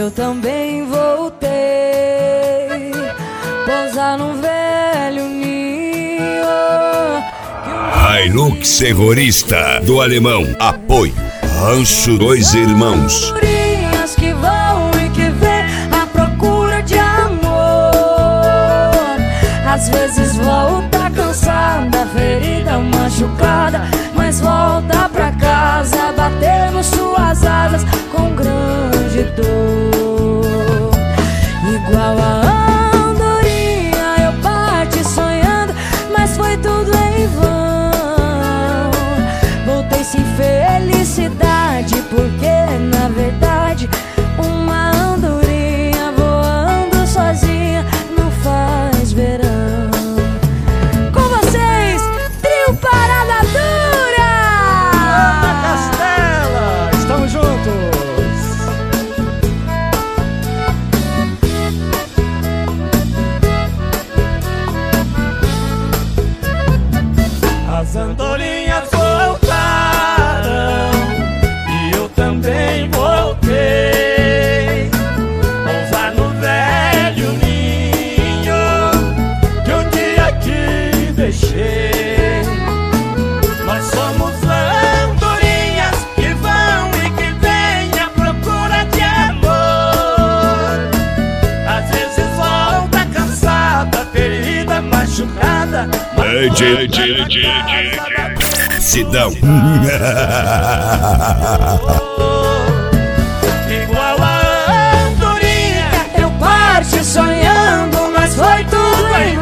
eu também voltei pousar num velho ninho. Hilux Terrorista do Alemão. Apoio Rancho Dois Irmãos. Andorinhas que vão e que vêm à procura de amor. Às vezes volta cansada, ferida, machucada, mas volta pra casa batendo suas asas com grande dor. Igual a andorinha eu parti sonhando, mas foi tudo em vão. Voltei sem felicidade, porque na verdade uma andorinha voando sozinha não faz verão. Com vocês, Trio Parada Dura! Ana Castela, estamos juntos! As andorinhas voltaram e eu também voltei pousar no velho ninho que um dia aqui deixei. Nós somos andorinhas que vão e que vêm à procura de amor. Às vezes volta cansada, ferida, machucada, Sidão. Igual a andorinha eu parti sonhando, mas foi tudo em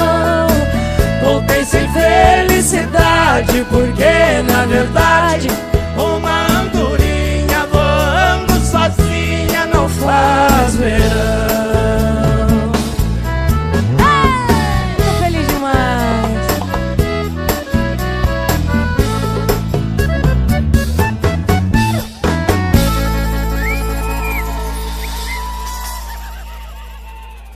vão. Voltei sem felicidade, porque na verdade